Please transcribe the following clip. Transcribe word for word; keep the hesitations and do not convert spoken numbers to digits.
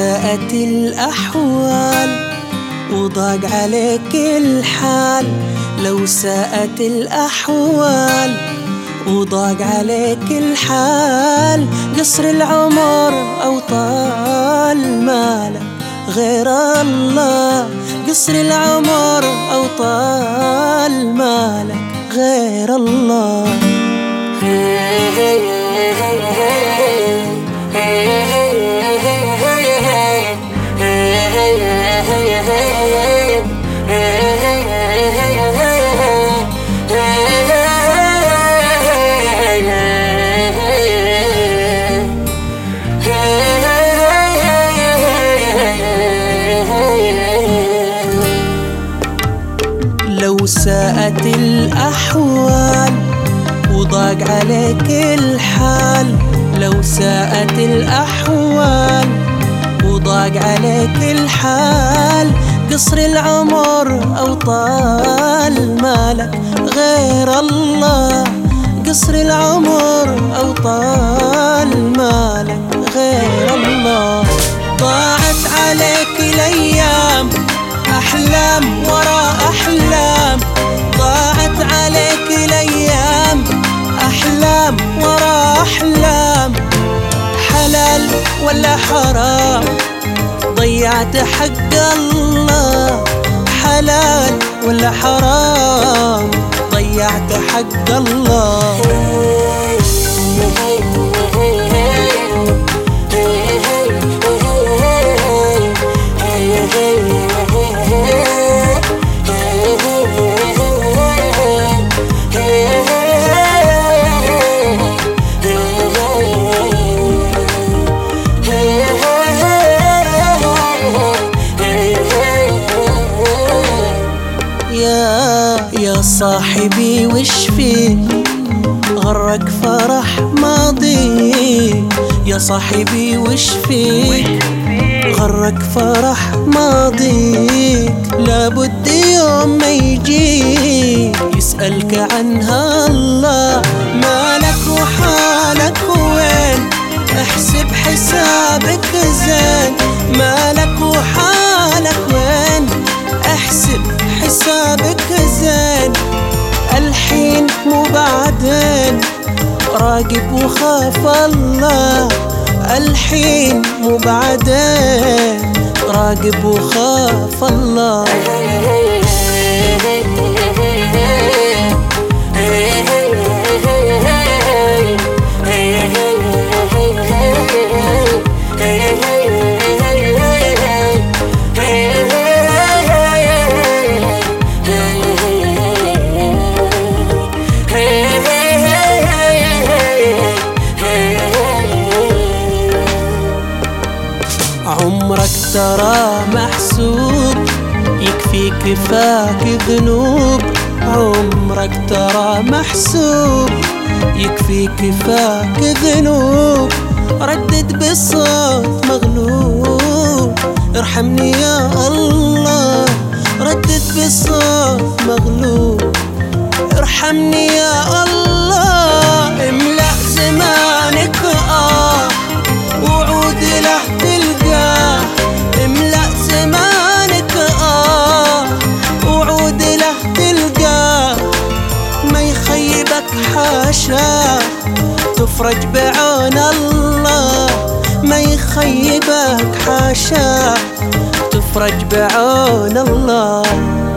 ساءت الأحوال وضاق عليك الحال، لو ساءت الأحوال وضاق عليك الحال، قصر العمر أو طال مالك غير الله، قصر العمر أو طال مالك غير الله. لو ساءت الأحوال وضاق عليك الحال، لو ساءت الأحوال وضاق عليك الحال، قصر العمر أو طال مالك غير الله، قصر العمر أو طال مالك غير الله. ضاعت عليك الأيام أحلام ورا أحلام، ضاعت عليك الأيام أحلام ورا أحلام، حلال ولا حرام ضيعت حق الله، حلال ولا حرام ضيعت حق الله. يا صاحبي وش فيك غرك فرح ماضي، يا صاحبي وش فيك غرك فرح ماضيك، لابد يوم ما يجي يسألك عنها الله، مالك وحالك وين احسب حسابك زين، مالك وحالك وين احسب حسابك زين، الحين مو بعدين راقب وخاف الله، الحين مو بعدين راقب وخاف الله. عمرك ترى محسوب يكفي كفاك ذنوب، عمرك ترى محسوب يكفي كفاك ذنوب، ردد بصوت مغلوب ارحمني يا الله، ردد بصوت مغلوب ارحمني يا الله. املأ زمانك آه وعود له تلقاه، املأ زمانك آه وعود له تلقاه، ما يخيبك حاشاه تفرج بعون الله، ما يخيبك حاشاه تفرج بعون الله.